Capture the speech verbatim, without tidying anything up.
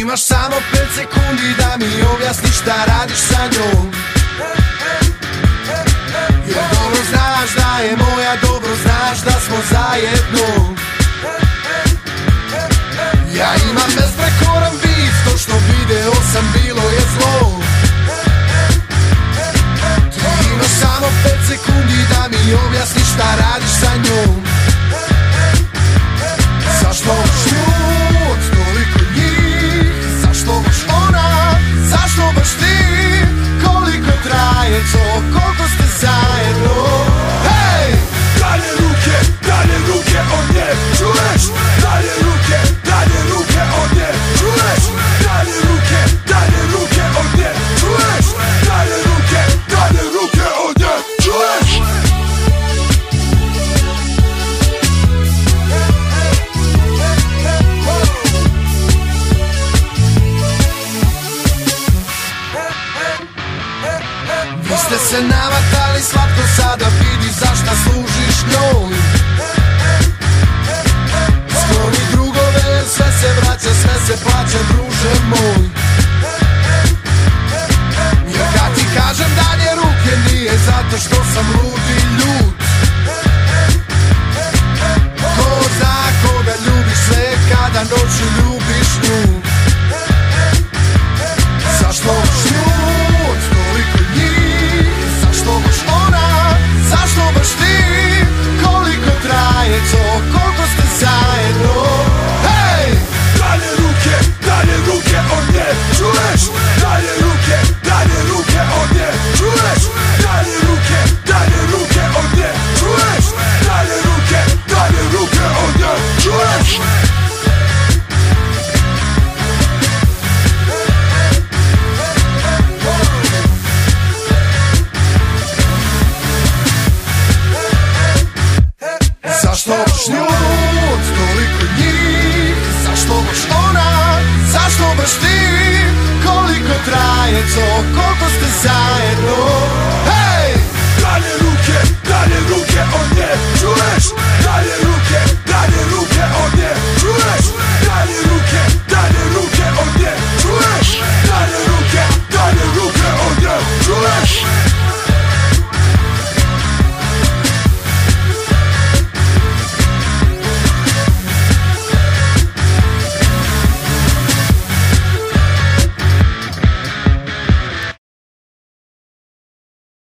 Imaš samo pet sekundi da mi objasniš šta radiš sa njom, jer dobro znaš da je moja, dobro znaš da smo zajedno. Ja imam besprekoran vis, to što video sam bilo je zlo. Ti imaš samo pet sekundi da mi objasniš šta radiš sa njom. Zašto baš nju od toliko njih? Zašto baš ona? Zašto baš ti? Koliko traje to? Koliko ste zajedno? Hej! Dalje ruke, dalje ruke od nje, čuješ? Dalje ruke, dalje ruke od nje, čuješ? Dalje ruke, dalje ruke od nje, čuješ? Dalje ruke, dalje ruke od nje, čuješ? Vi ste se navatali slatko, sada vidi zašta služiš njoj. Skloni drugove, sve se vraća, sve se plaća, druže moj. Jer kad ti kažem dalje ruke, nije zato što sam lud i ljud. Ko zna koga ljubiš sve kada noću ljubiš nju. Zašto baš nju od toliko njih? Zašto baš ona? Zašto baš ti? Koliko traje to? Koliko ste zajedno? Hej! Dalje ruke, dalje ruke od nje, čuješ? Dalje ruke, dalje ruke od nje, čuješ? Dalje ruke, dalje ruke od nje, čuješ? Dalje ruke, dalje ruke od nje, čuješ? Zašto baš nju od toliko njih? Zašto baš ona? Zašto baš ti? Koliko traje to? Koliko ste zajedno? Hej! Dalje ruke, dalje ruke od nje, čuješ?